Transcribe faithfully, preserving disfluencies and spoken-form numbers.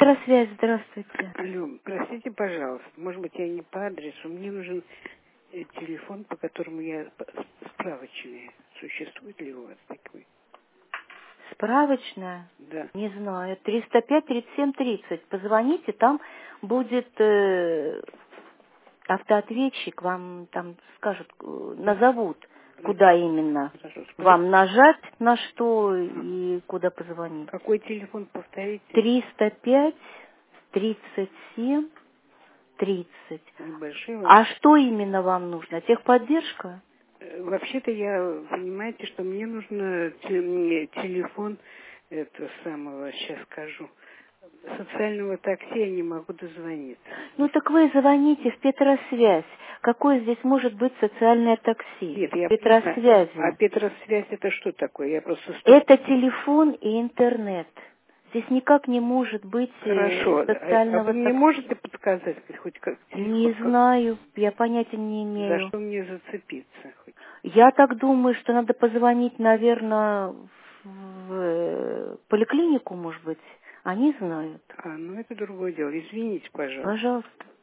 Петросвязь, здравствуйте. Алло, простите, пожалуйста, может быть, я не по адресу. Мне нужен э, телефон, по которому я п- справочный. Существует ли у вас такой? Справочная? Да. Не знаю. триста пять тридцать семь тридцать. Позвоните, там будет э, автоответчик, вам там скажут, э, назовут, куда именно. Хорошо, спасибо. Вам нажать на что Ага. и куда позвонить. Какой телефон, повторите? триста пять тридцать семь тридцать. Ой, большой вам. А что именно вам нужно? Техподдержка? Э, Вообще-то я, понимаете, что мне нужно те- мне телефон этого самого, сейчас скажу, социального такси, я не могу дозвониться. Ну так вы звоните в Петросвязь. Какое здесь может быть социальное такси? Нет, я понимаю. А Петросвязи. Петросвязь это что такое? Я просто... стук- Это телефон и интернет. Здесь никак не может быть э, Хорошо. А а вы социального мне такси. можете подсказать хоть как Не телефон, как- знаю, я понятия не за имею. что мне зацепиться? Хоть? Я так думаю, что надо позвонить, наверное, в э, поликлинику, может быть. Они знают. А, ну это другое дело. Извините, пожалуйста. Пожалуйста.